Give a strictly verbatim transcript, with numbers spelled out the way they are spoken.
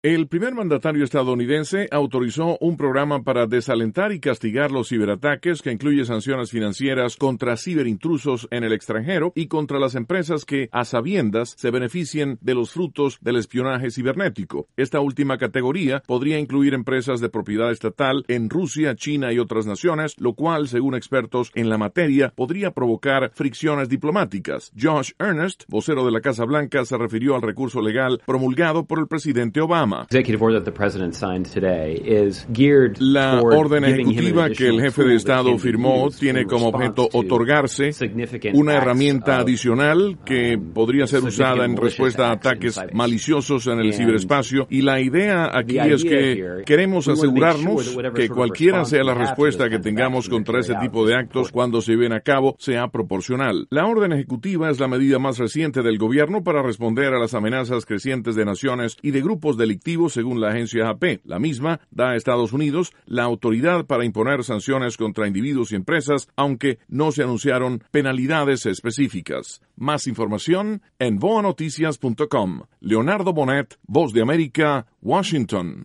El primer mandatario estadounidense autorizó un programa para desalentar y castigar los ciberataques que incluye sanciones financieras contra ciberintrusos en el extranjero y contra las empresas que, a sabiendas, se beneficien de los frutos del espionaje cibernético. Esta última categoría podría incluir empresas de propiedad estatal en Rusia, China y otras naciones, lo cual, según expertos en la materia, podría provocar fricciones diplomáticas. Josh Earnest, vocero de la Casa Blanca, se refirió al recurso legal promulgado por el presidente Obama. La orden ejecutiva que el jefe de Estado firmó tiene como objeto otorgarse una herramienta adicional que podría ser usada en respuesta a ataques maliciosos en el ciberespacio, y la idea aquí es que queremos asegurarnos que cualquiera sea la respuesta que tengamos contra ese tipo de actos cuando se lleven a cabo sea proporcional. La orden ejecutiva es la medida más reciente del gobierno para responder a las amenazas crecientes de naciones y de grupos delictivos, según la agencia A P. La misma da a Estados Unidos la autoridad para imponer sanciones contra individuos y empresas, aunque no se anunciaron penalidades específicas. Más información en voa noticias punto com. Leonardo Bonet, Voz de América, Washington.